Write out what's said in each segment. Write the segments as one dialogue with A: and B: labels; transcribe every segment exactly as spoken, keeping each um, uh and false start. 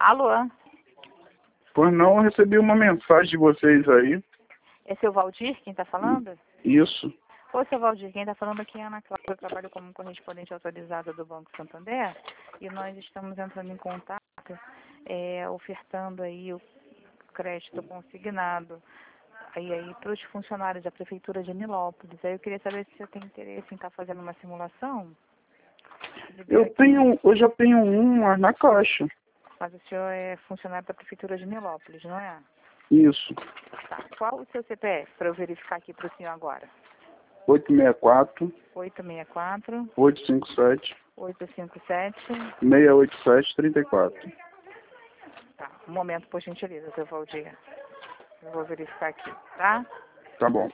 A: Alô?
B: Pois não, eu recebi uma mensagem de vocês aí.
A: É seu Valdir quem está falando?
B: Isso.
A: Oi, seu Valdir, quem está falando aqui é a Ana Cláudia. Eu trabalho como correspondente autorizada do Banco Santander e nós estamos entrando em contato, é, ofertando aí o crédito consignado aí, aí para os funcionários da Prefeitura de Nilópolis. Aí eu queria saber se você tem interesse em estar fazendo uma simulação.
B: Eu tenho, eu já tenho um mas na caixa.
A: Mas o senhor é funcionário da Prefeitura de Nilópolis, não é?
B: Isso.
A: Tá. Qual o seu C P F para eu verificar aqui para o senhor agora?
B: oito seis quatro,
A: oito seis quatro,
B: oito cinco sete,
A: oito cinco sete.
B: seis oito sete, três quatro.
A: Tá. Um momento, por gentileza, seu Valdir. Eu vou verificar aqui, tá?
B: Tá bom.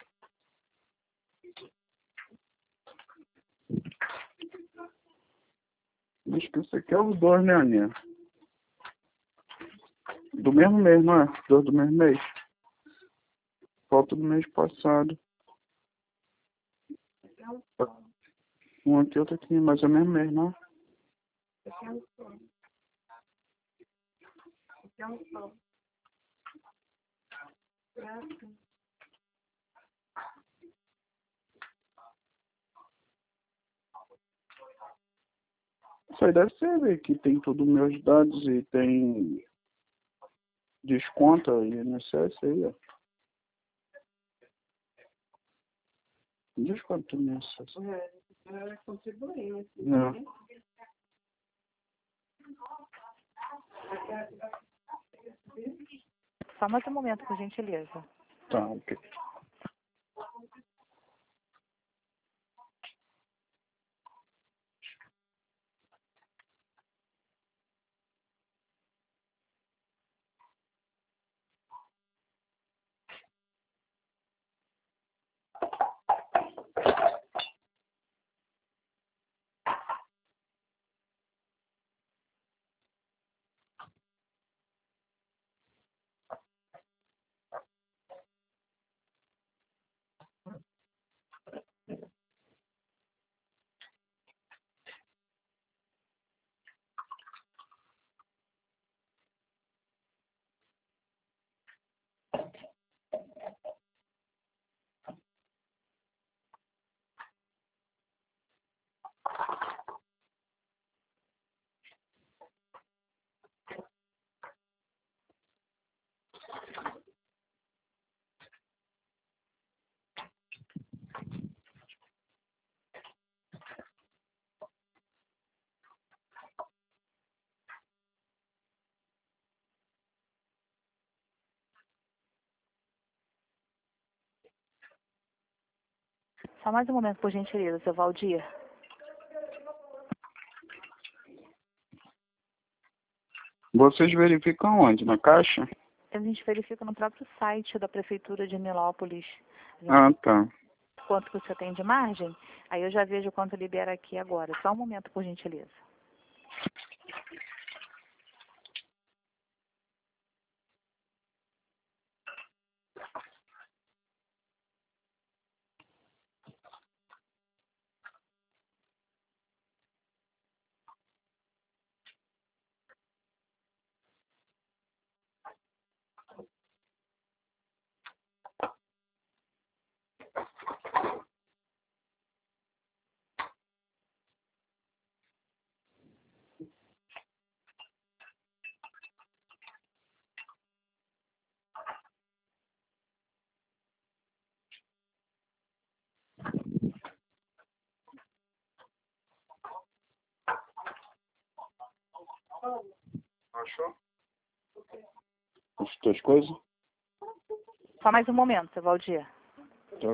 B: Acho que isso aqui é os dois, né, Aninha? Do mesmo mês, não é? Dois do mesmo mês. Falta do mês passado. Um aqui, outro aqui, mas é o mesmo mês, não é? Isso aí deve ser, ver que tem todos os meus dados e tem desconto e I N S S aí, ó. Desconto do I N S S.
C: É, é contribuinte.
B: Não.
A: Só mais um momento, por gentileza.
B: Tá, ok.
A: Só mais um momento, por gentileza, seu Valdir.
B: Vocês verificam onde? Na caixa?
A: A gente verifica no próprio site da Prefeitura de Nilópolis. A gente
B: Ah, tá.
A: quanto que o senhor tem de margem, aí eu já vejo quanto libera aqui agora. Só um momento, por gentileza.
B: Achou? As tuas coisas?
A: Só mais um momento, seu Valdir.
B: Tá.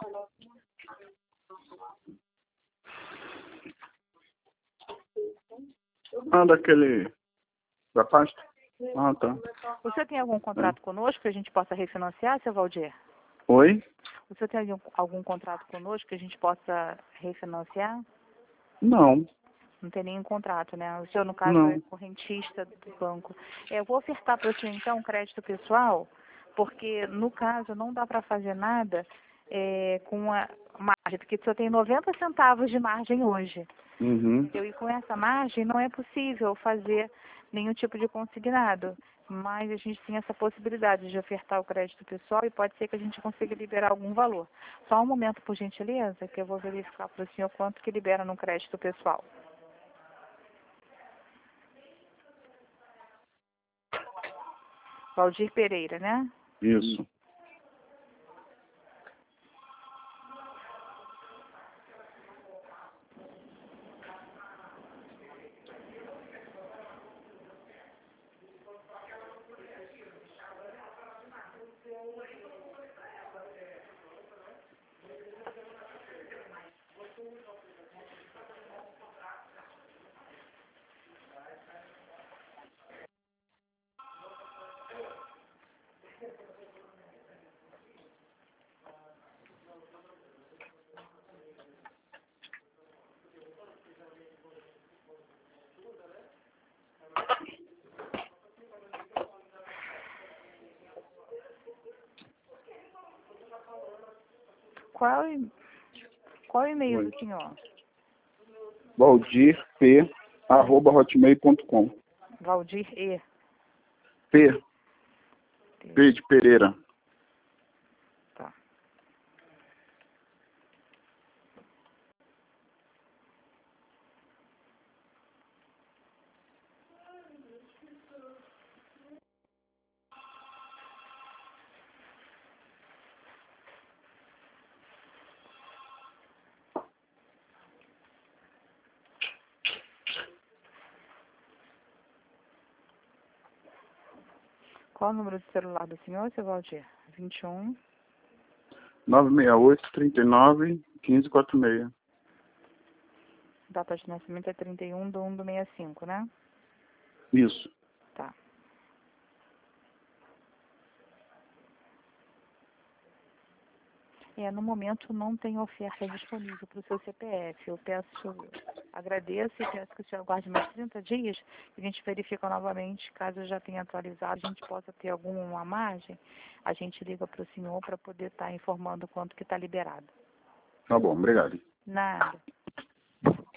B: Ah, daquele... da pasta? Ah, tá.
A: O senhor tem algum contrato conosco que a gente possa refinanciar, seu Valdir?
B: Oi?
A: O senhor tem algum, algum contrato conosco que a gente possa refinanciar?
B: Não.
A: Não tem nenhum contrato, né? O senhor, no caso,
B: Não.
A: é correntista do banco. É, eu vou ofertar para o senhor, então, um crédito pessoal, porque, no caso, não dá para fazer nada é, com a margem, porque o senhor tem noventa centavos de margem hoje.
B: Uhum.
A: Entendeu? E com essa margem não é possível fazer nenhum tipo de consignado. Mas a gente tem essa possibilidade de ofertar o crédito pessoal e pode ser que a gente consiga liberar algum valor. Só um momento, por gentileza, que eu vou verificar para o senhor quanto que libera no crédito pessoal. Valdir Pereira, né?
B: Isso.
A: Qual, é- qual é o e-mail
B: Oi.
A: do senhor?
B: Valdir P, arroba hotmail ponto com.
A: Valdir E.
B: P. P de Pereira.
A: Tá. Qual o número de celular do senhor, seu Valdir? vinte e um.
B: nove seis oito, trinta e nove, quinze quarenta e seis.
A: Data de nascimento é trinta e um de um de sessenta e cinco, né?
B: Isso.
A: Tá. É, no momento não tem oferta disponível para o seu C P F. Eu peço, agradeço e peço que o senhor aguarde mais trinta dias. A gente verifica novamente, caso já tenha atualizado, a gente possa ter alguma margem, a gente liga para o senhor para poder estar informando quanto que está liberado.
B: Tá bom, obrigado.
A: Nada.